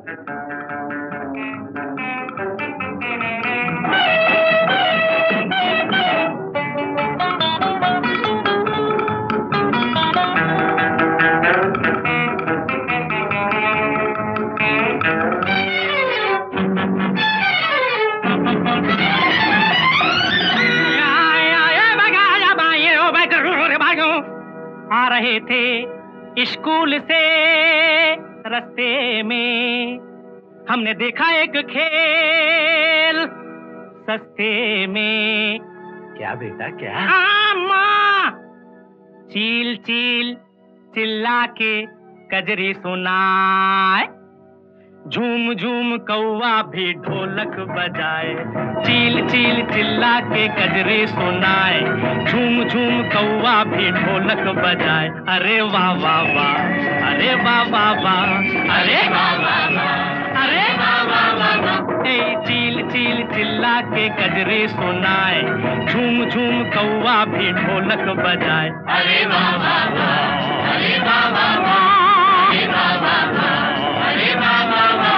आ रहे थे स्कूल से रास्ते में, हमने देखा एक खेल सस्ते में। क्या बेटा क्या? माँ, चील चील चिल्ला के कजरी सुनाए, झूम झूम कौवा भी ढोलक बजाए। चील चील चिल्ला के कजरे सुनाए, झूम झूम कौवा भी ढोलक बजाए। अरे वाह वाह वाह, अरे वाह वाह वाह, अरे वाह वाह वाह, अरे वाह वाह वाह। ए चील चील चिल्ला के कजरे सुनाए, झूम झूम कौवा भी ढोलक बजाए। अरे वाह वाह वाह, अरे वाह वाह वाह, अरे वाह वाह वाह, अरे वाह वाह वाह।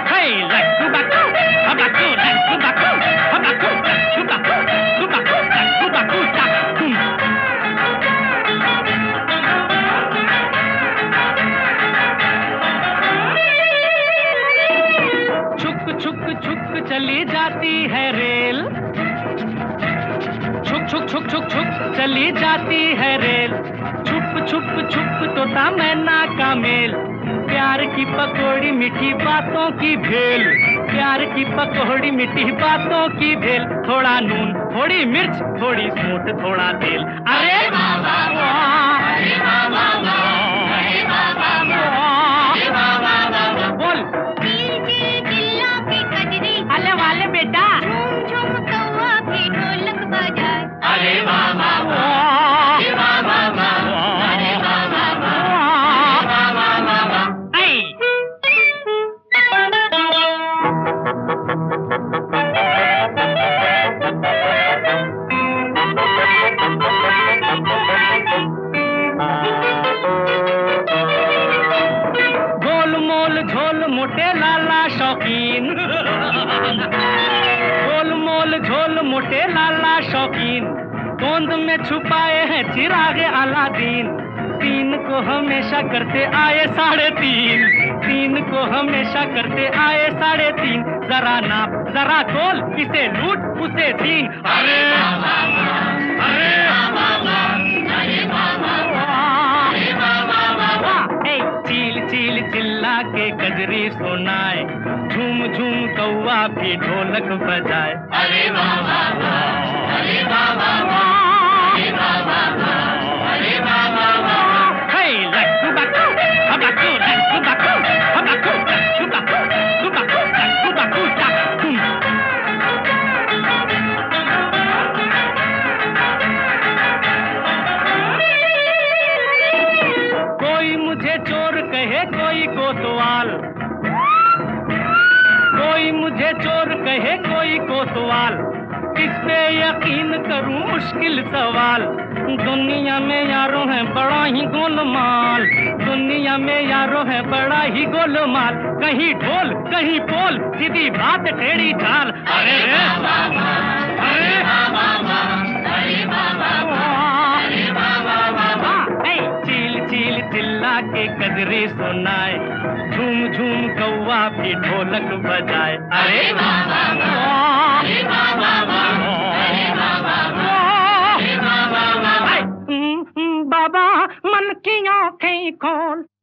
छुक छुक छुक चली जाती है रेल, छुक छुक छुक छुक छुक चली जाती है रेल। छुप छुप छुप तोता मैना का मेल, प्यार की पकौड़ी मीठी बातों की भेल। प्यार की पकौड़ी मीठी बातों की भेल, थोड़ा नून थोड़ी मिर्च थोड़ी सूंठ थोड़ा तेल। अरे वाह वाह वाह, अरे वाह वाह वाह, अरे वाह वाह वाह, अरे वाह वाह वाह। बोल चील चील चिल्ला के कजरी, अले वाले बेटा, झूम झूम कौवा भी ढोलक बजाए। अरे वाह वाह वाह, अरे वाह वाह वाह, अरे वाह वाह वाह, अरे वाह वाह वाह। गोलमोल झोल मोटे लाला शौकीन, गोलमोल झोल मोटे लाला शौकीन, गोंद में छुपाए हैं चिरागे अलादीन। तीन को हमेशा करते आए 3.5, तीन को हमेशा करते आए 3.5। जरा नाप जरा तोल, किसे लूट उसे छीन। अरे अरे चील चील चिल्ला के कजरी सुनाए, झूम झूम कौवा भी ढोलक बजाए। अरे वाह वाह वाह, अरे वाह वाह वाह, अरे वाह वाह वाह, अरे वाह वाह वाह। हे लक्कू बक्कू हबक्कू लक्कू बक्कू हबक्कू लक्कू बक्कू लक्कू बक्कू लक्कू बक्कू। कोई मुझे चोर कहे कोई कोतवाल, कोई मुझे चोर कहे कोई कोतवाल, किस पे यकीन करूं मुश्किल सवाल। दुनिया में यारों है बड़ा ही गोलमाल, दुनिया में यारों है बड़ा ही गोलमाल। कहीं ढोल कहीं पोल, सीधी बात टेढ़ी चाल। अरे रे अरे चील चील चिल्ला के कजरे सुनाए, झूम झूम कौवा भी ढोलक बजाए। अरे वाह वाह वाह, अरे वाह वाह वाह, अरे वाह वाह वाह, अरे वाह वाह वाह। बाबा मन की आंखें खोल।